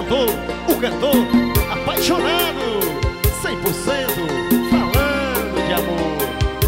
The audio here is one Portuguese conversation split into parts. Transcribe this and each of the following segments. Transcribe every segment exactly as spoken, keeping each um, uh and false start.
cantor, o cantor apaixonado, cem por cento falando de amor.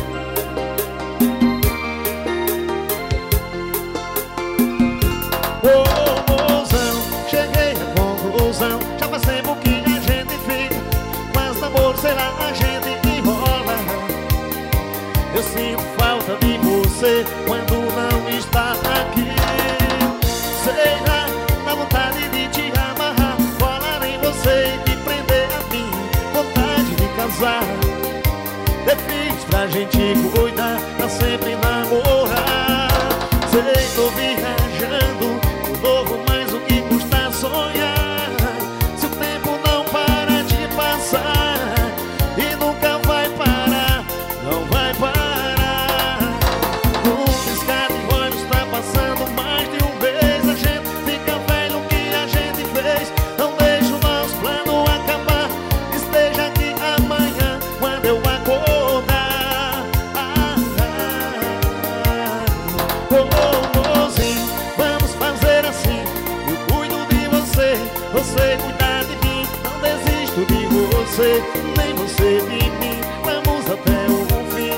Ô, mozão, cheguei à conclusão, já faz tempo que a gente fica, mas namoro, sei lá, a gente enrola. Eu sinto falta de você quando não está aqui. Sei lá, dá vontade de te amarrar, colar em você e te prender a mim, vontade de casar, ter filhos pra gente cuidar, pra sempre namorar. Sei, tô viajando, o novo mais o que custa sonhar. Se o tempo não para de passar e nunca vai parar, não vai parar. Um piscar de olhos tá passando mais de um mês. A gente fica velho, o que a gente fez? Não deixa o nosso plano acabar. Esteja aqui amanhã quando eu acordar. Ah, ah, oh, oh, mozinho, vamos fazer assim. Eu cuido de você, você cuida de mim. Não desisto de você, nem você de mim. Vamos até o fim.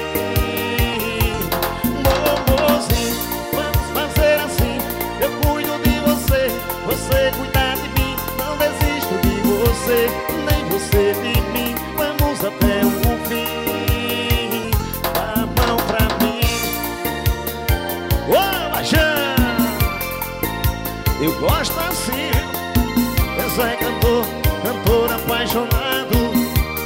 Oh, mozinho, vamos fazer assim. Eu cuido de você, você cuida de mim. Não desisto de você, nem você de mim. Vamos até o fim. Dá a mão pra mim. Ô, Lajão, eu gosto assim, viu? Esse é cantor, cantor apaixonado.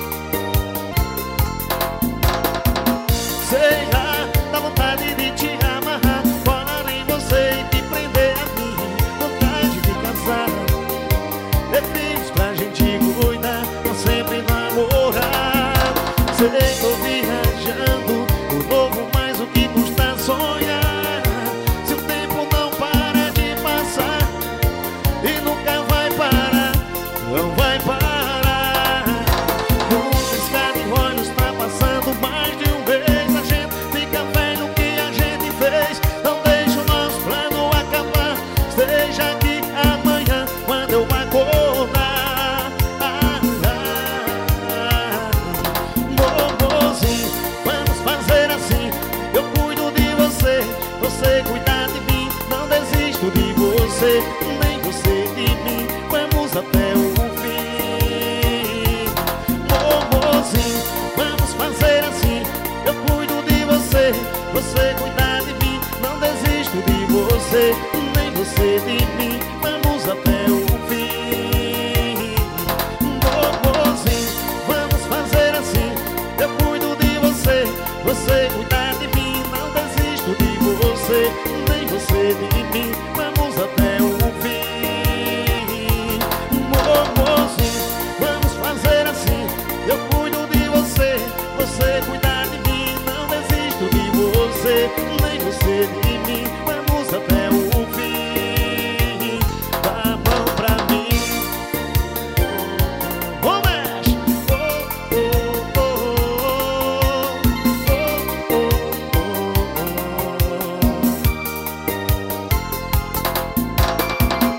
Sei lá, dá vontade de te amarrar, colar em você e te prender a mim, vontade de casar, ter filhos pra gente cuidar, pra sempre namorar. Sei, tô viajando, o novo mais o que custa sonhar. Se o tempo não para de passar e nunca vai parar, não vai parar. Um piscar de olhos tá passando mais de um mês. A gente fica velho, o que a gente fez? Não deixa o nosso plano acabar. Esteja aqui amanhã quando eu acordar. Ah, ah, ah. Mozinho, vamos fazer assim. Eu cuido de você, você cuida de mim. Não desisto de você, nem você de mim. Vamos até o fim. Mozinho, vamos fazer assim. Eu cuido de você, você cuida de mim. Não desisto de você, nem você de mim. Vamos até